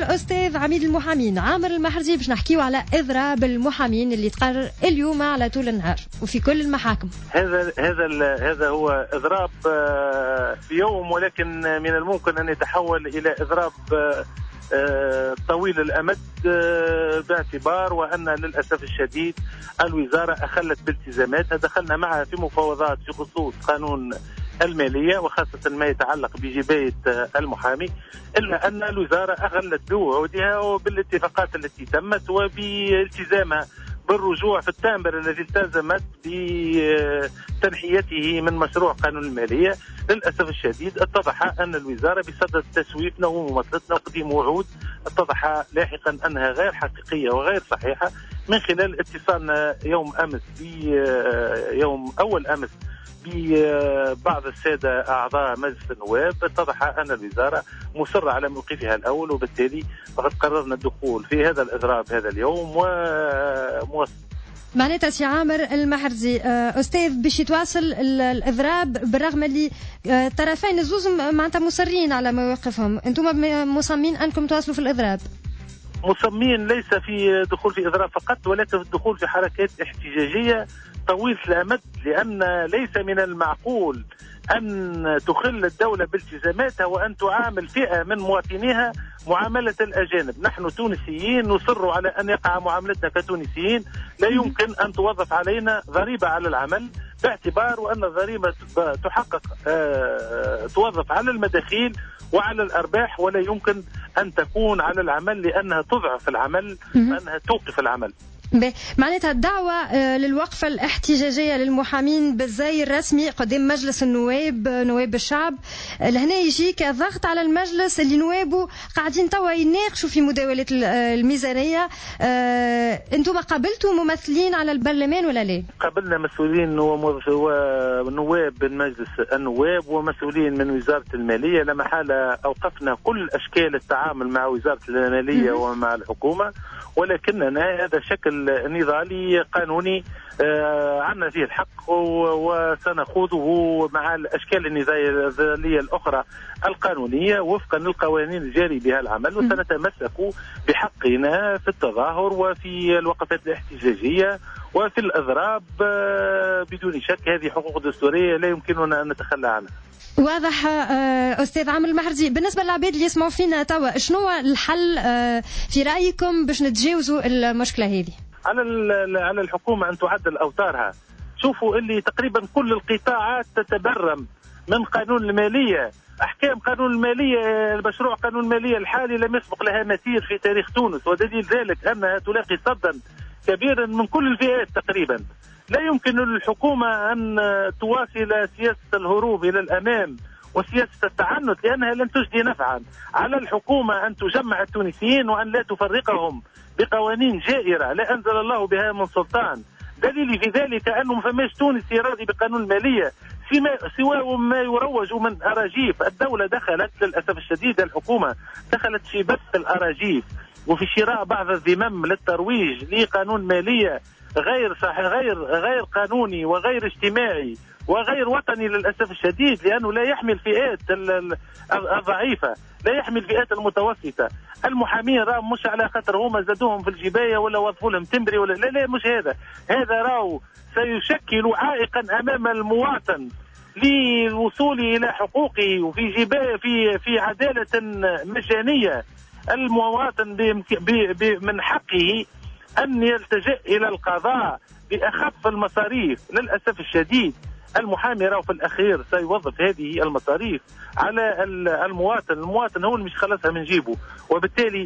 أستاذ عميد المحامين عامر المحرزي باش نحكيو على إضراب المحامين اللي تقرر اليوم على طول النهار وفي كل المحاكم. هذا هو إضراب في يوم، ولكن من الممكن أن يتحول إلى إضراب طويل الأمد، باعتبار وأن للأسف الشديد الوزارة أخلت بالتزاماتها. دخلنا معها في مفاوضات في خصوص قانون المالية وخاصة ما يتعلق بجباية المحامي، إلا أن الوزارة أخلت بوعودها وبالاتفاقات التي تمت وبالتزامها بالرجوع في التامر الذي التزمت بتنحيته من مشروع قانون المالية. للأسف الشديد اتضح أن الوزارة بصدد تسويفنا ومماطلتنا وتقديم وعود اتضح لاحقا أنها غير حقيقية وغير صحيحة. من خلال اتصالنا يوم أول أمس ببعض السادة أعضاء مجلس النواب، اتضح أن الوزارة مصرة على موقفها الأول، وبالتالي فقد قررنا الدخول في هذا الإضراب هذا اليوم وموصل. معناتها سي عامر المحرزي أستاذ باش يتواصل الإضراب بالرغم اللي الطرفين الزوز معناتها مصرين على مواقفهم، أنتم مصممين أنكم تواصلوا في الإضراب؟ مصممين ليس في دخول في إضراب فقط، ولكن في الدخول في حركات احتجاجية طويلة الأمد، لأن ليس من المعقول أن تخل الدولة بالتزاماتها وأن تعامل فئة من مواطنيها معاملة الأجانب. نحن تونسيين نصر على أن يقع معاملتنا كتونسيين، لا يمكن أن توظف علينا ضريبة على العمل، باعتبار وأن الضريبة تحقق توظف على المداخيل وعلى الأرباح، ولا يمكن أن تكون على العمل لأنها تضعف العمل وأنها توقف العمل. معناتها الدعوة للوقفة الاحتجاجية للمحامين بالزي الرسمي قدام مجلس النواب نواب الشعب لهنا يجي كضغط على المجلس اللي نوابه قاعدين توا يناقشوا في مداولة الميزانية. انتم قابلتوا ممثلين على البرلمان ولا لا؟ قابلنا مسؤولين ونواب من مجلس النواب ومسؤولين من وزارة المالية. لا محالة أوقفنا كل أشكال التعامل مع وزارة المالية ومع الحكومة، ولكننا هذا شكل نضالي قانوني عنا فيه الحق وسنخوضه مع الأشكال النضالية الأخرى القانونية وفقا للقوانين الجاري بها العمل، وسنتمسك بحقنا في التظاهر وفي الوقفات الاحتجاجية وفي الإضراب بدون شك. هذه حقوق دستورية لا يمكننا أن نتخلى عنها. واضح. أستاذ عامر المحرزي، بالنسبة للعباد اللي يسمعوا فينا توا شنو الحل في رأيكم باش نتجاوزوا المشكلة هذه؟ على الحكومة أن تعدل أوتارها. شوفوا اللي تقريبا كل القطاعات تتبرم من قانون المالية. أحكام قانون المالية، المشروع قانون المالية الحالي لم يسبق لها مثيل في تاريخ تونس، ودليل ذلك أنها تلاقي صدا كبيرا من كل الفئات تقريبا. لا يمكن للحكومة أن تواصل سياسة الهروب إلى الأمام وسياسة التعنت لأنها لن تجدي نفعا. على الحكومة أن تجمع التونسيين وأن لا تفرقهم بقوانين جائرة لا أنزل الله بها من سلطان. دليل في ذلك أنه ما فماش تونسي راضي بقانون المالية سواء ما يروج من أراجيف. الدولة دخلت للأسف الشديد، الحكومة دخلت في بث الأراجيف وفي شراء بعض الذمم للترويج لقانون مالية غير صحيح، غير قانوني وغير اجتماعي وغير وطني للأسف الشديد، لأنه لا يحمي الفئات الضعيفة، لا يحمي الفئات المتوسطة. المحامين راهم مش على خاطر هما زادوهم في الجباية ولا وظفوا لهم تمبري ولا لا مش هذا راهو سيشكل عائقا أمام المواطن للوصول إلى حقوقه وفي جباية في عدالة مجانية. المواطن من حقه أن يلتجئ إلى القضاء بأخف المصاريف. للأسف الشديد المحامي راهو في الأخير سيوظف هذه المصاريف على المواطن هو اللي مش خلصها من جيبه، وبالتالي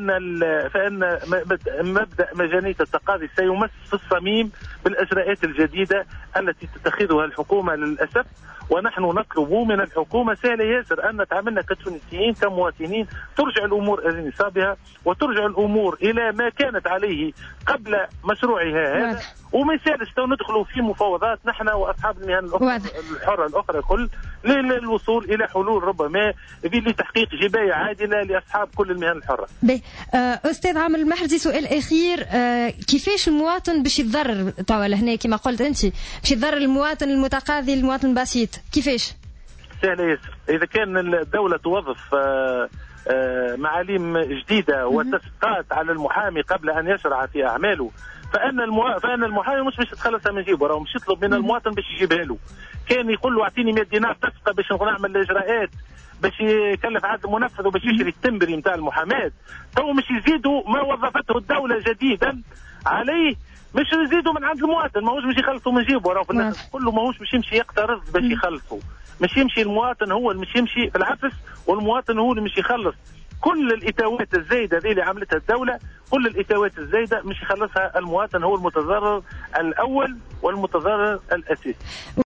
فإن مبدأ مجانية التقاضي سيمس في الصميم بالإجراءات الجديدة التي تتخذها الحكومة للأسف. ونحن نطلب من الحكومة سهل ياسر أن نتعاملنا كتونسيين كمواطنين، ترجع الأمور إلى نصابها وترجع الأمور إلى ما كانت عليه قبل مشروعها هذا، وما يسالش ندخلوا في مفاوضات نحن وأصحاب المهن الحرة الأخرى كل للوصول إلى حلول ربما لتحقيق جباية عادلة لأصحاب كل المهن الحرة. أستاذ عامر المحرزي، سؤال أخير، كيفاش المواطن باش يتضرر طوال هنا كما قلت أنت باش يتضرر المواطن المتقاضي المواطن البسيط كيفاش؟ سهل ياسر. إذا كان الدولة توظف معاليم جديده وتسقيطات على المحامي قبل ان يشرع في اعماله، فان المحامي مش باش يتخلصها من جيبه، راه مش يطلب من المواطن باش يجيبها له. كان يقول له اعطيني 100 دينار تسقى باش نعمل الاجراءات، باش يكلف عدد منفذ وباش يشري التمبري نتاع المحاماه. تو مش يزيدوا ما وظفته الدوله جديدا عليه، مش يزيدوا من عند المواطن، ماهوش باش يخلصوا من جيبه، راه في الاخر كله ماهوش باش يمشي يقترض باش يخلصوا، مش يمشي المواطن هو اللي مش يمشي في العفس، والمواطن هو اللي مش يخلص. كل الاتاوات الزايده ذي اللي عملتها الدوله، كل الاتاوات الزايده مش يخلصها المواطن، هو المتضرر الاول والمتضرر الاساسي.